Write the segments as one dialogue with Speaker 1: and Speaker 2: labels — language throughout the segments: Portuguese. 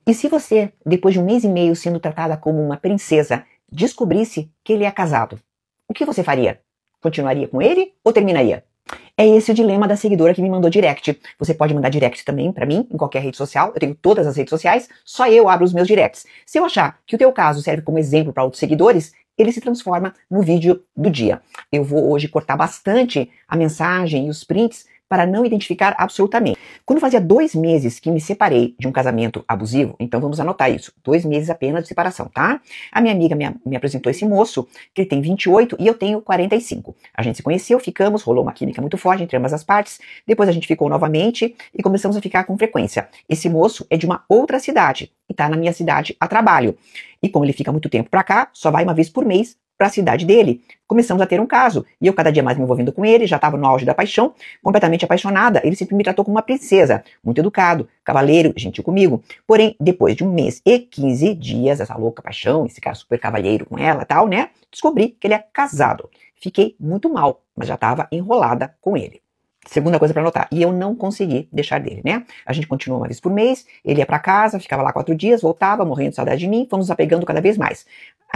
Speaker 1: E se você, depois de 1 mês e meio sendo tratada como uma princesa, descobrisse que ele é casado, o que você faria? Continuaria com ele ou terminaria? É esse o dilema da seguidora que me mandou direct. Você pode mandar direct também pra mim, em qualquer rede social. Eu tenho todas as redes sociais, só eu abro os meus directs. Se eu achar que o teu caso serve como exemplo para outros seguidores, ele se transforma no vídeo do dia. Eu vou hoje cortar bastante a mensagem e os prints para não identificar absolutamente. Quando fazia 2 meses que me separei de um casamento abusivo, então vamos anotar isso, 2 meses apenas de separação, tá? A minha amiga me apresentou esse moço, que ele tem 28 e eu tenho 45. A gente se conheceu, ficamos, rolou uma química muito forte entre ambas as partes, depois a gente ficou novamente e começamos a ficar com frequência. Esse moço é de uma outra cidade e tá na minha cidade a trabalho. E como ele fica muito tempo pra cá, só vai uma vez por mês para a cidade dele. Começamos a ter um caso, e eu cada dia mais me envolvendo com ele, já estava no auge da paixão, completamente apaixonada. Ele sempre me tratou como uma princesa, muito educado, cavalheiro, gentil comigo. Porém, depois de 1 mês e 15 dias, essa louca paixão, esse cara super cavalheiro com ela e tal, né, descobri que ele é casado. Fiquei muito mal, mas já estava enrolada com ele. Segunda coisa para anotar, e eu não consegui deixar dele, né? A gente continuou uma vez por mês, ele ia para casa, ficava lá 4 dias, voltava, morrendo de saudade de mim, fomos nos apegando cada vez mais.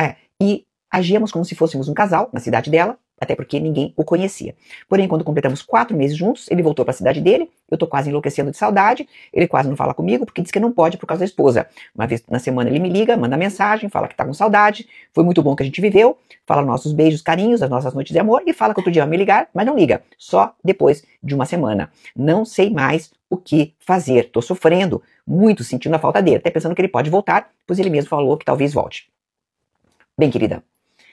Speaker 1: E agíamos como se fôssemos um casal na cidade dela, até porque ninguém o conhecia. Porém, quando completamos 4 meses juntos, ele voltou para a cidade dele, eu tô quase enlouquecendo de saudade, ele quase não fala comigo porque diz que não pode por causa da esposa. Uma vez na semana ele me liga, manda mensagem, fala que tá com saudade, foi muito bom que a gente viveu, fala nossos beijos, carinhos, as nossas noites de amor e fala que outro dia vai me ligar, mas não liga, só depois de uma semana. Não sei mais o que fazer, tô sofrendo muito, sentindo a falta dele, até pensando que ele pode voltar, pois ele mesmo falou que talvez volte. Bem, querida,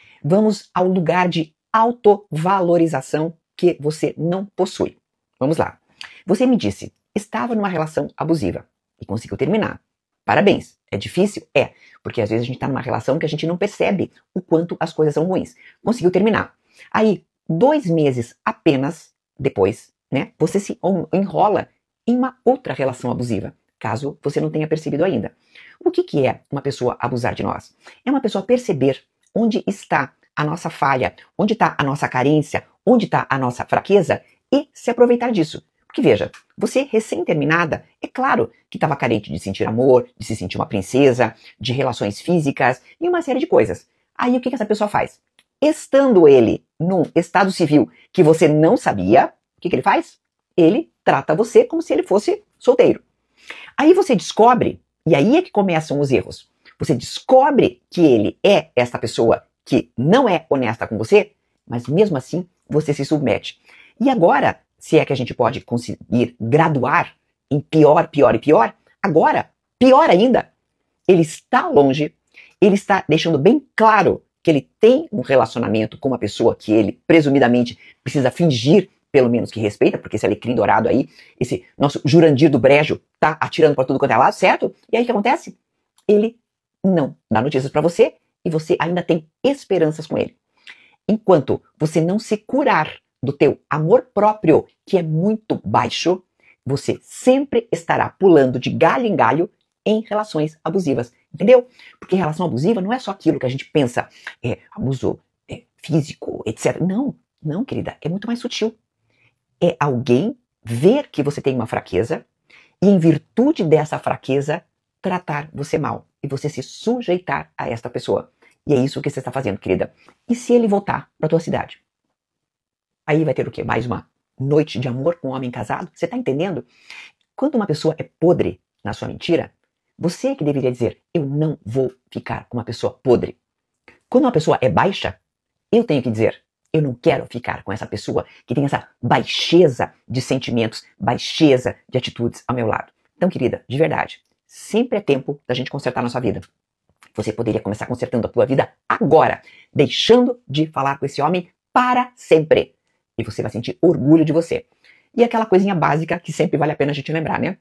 Speaker 1: vamos ao lugar de autovalorização que você não possui. Vamos lá. Você me disse, estava numa relação abusiva e conseguiu terminar. Parabéns. É difícil? É. Porque às vezes a gente está numa relação que a gente não percebe o quanto as coisas são ruins. Conseguiu terminar. Aí, 2 meses apenas depois, né, você se enrola em uma outra relação abusiva, caso você não tenha percebido ainda. O que é uma pessoa abusar de nós? É uma pessoa perceber onde está a nossa falha, onde está a nossa carência, onde está a nossa fraqueza e se aproveitar disso. Porque veja, você recém-terminada, é claro que estava carente de sentir amor, de se sentir uma princesa, de relações físicas e uma série de coisas. Aí o que essa pessoa faz? Estando ele num estado civil que você não sabia, o que ele faz? Ele trata você como se ele fosse solteiro. Aí você descobre, e aí é que começam os erros. Você descobre que ele é essa pessoa que não é honesta com você, mas mesmo assim você se submete. E agora, se é que a gente pode conseguir graduar em pior, pior e pior, agora, pior ainda, ele está longe, ele está deixando bem claro que ele tem um relacionamento com uma pessoa que ele presumidamente precisa fingir pelo menos que respeita, porque esse alecrim dourado aí, esse nosso Jurandir do Brejo, tá atirando para tudo quanto é lado, certo? E aí o que acontece? Ele não dá notícias para você e você ainda tem esperanças com ele. Enquanto você não se curar do teu amor próprio, que é muito baixo, você sempre estará pulando de galho em galho em relações abusivas, entendeu? Porque relação abusiva não é só aquilo que a gente pensa, abuso físico, etc. Não, querida, é muito mais sutil. É alguém ver que você tem uma fraqueza e, em virtude dessa fraqueza, tratar você mal e você se sujeitar a esta pessoa. E é isso que você está fazendo, querida. E se ele voltar para tua cidade? Aí vai ter o quê? Mais uma noite de amor com um homem casado? Você está entendendo? Quando uma pessoa é podre na sua mentira, você que deveria dizer, eu não vou ficar com uma pessoa podre. Quando uma pessoa é baixa, eu tenho que dizer, eu não quero ficar com essa pessoa que tem essa baixeza de sentimentos, baixeza de atitudes ao meu lado. Então, querida, de verdade, sempre é tempo da gente consertar a nossa vida. Você poderia começar consertando a tua vida agora, deixando de falar com esse homem para sempre. E você vai sentir orgulho de você. E aquela coisinha básica que sempre vale a pena a gente lembrar, né?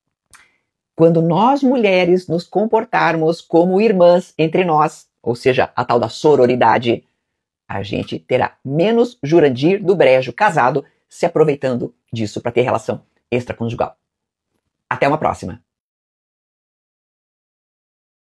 Speaker 1: Quando nós mulheres nos comportarmos como irmãs entre nós, ou seja, a tal da sororidade, a gente terá menos Jurandir do Brejo casado se aproveitando disso para ter relação extraconjugal. Até uma próxima!